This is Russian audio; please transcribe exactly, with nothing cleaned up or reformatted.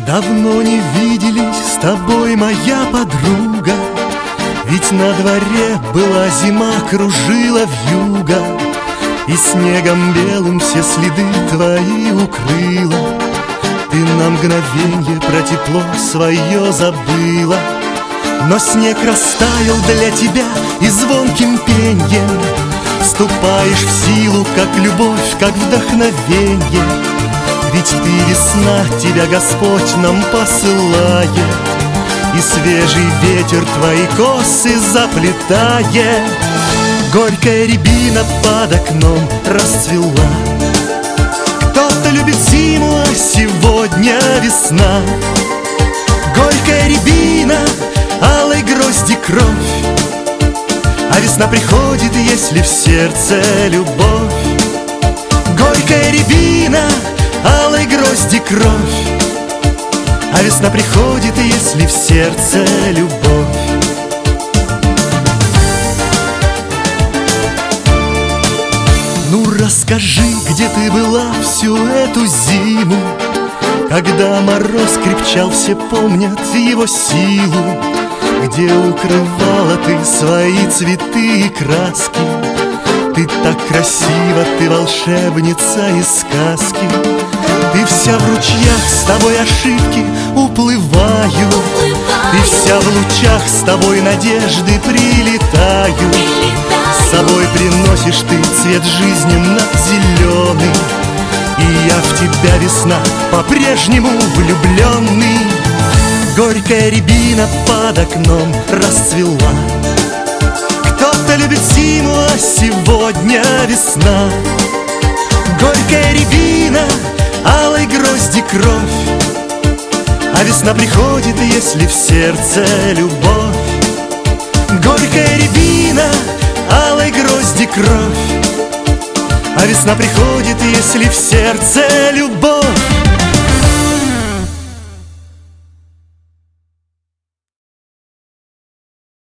Давно не виделись с тобой, моя подруга, ведь на дворе была зима, кружила вьюга, и снегом белым все следы твои укрыла. Ты на мгновенье про тепло свое забыла, но снег растаял для тебя, и звонким пеньем вступаешь в силу, как любовь, как вдохновенье. Ведь ты весна, тебя Господь нам посылает, и свежий ветер твои косы заплетает. Горькая рябина под окном расцвела. Кто-то любит зиму, а сегодня весна. Горькая рябина, алой грозди кровь, а весна приходит, если в сердце любовь. Горькая рябина, алой грозди кровь, а весна приходит, если в сердце любовь. Ну расскажи, где ты была всю эту зиму, когда мороз крепчал, все помнят его силу, где укрывала ты свои цветы и краски. Ты так красива, ты волшебница из сказки. Ты вся в ручьях, с тобой ошибки уплываю, ты вся в лучах, с тобой надежды прилетаю. С собой приносишь ты цвет жизненно-зеленый, и я в тебя, весна, по-прежнему влюбленный. Горькая рябина под окном расцвела. Кто-то любит зиму, а сегодня весна. Горькая рябина, алой грозди кровь, а весна приходит, если в сердце любовь. Горькая рябина, алой грозди кровь, а весна приходит, если в сердце любовь.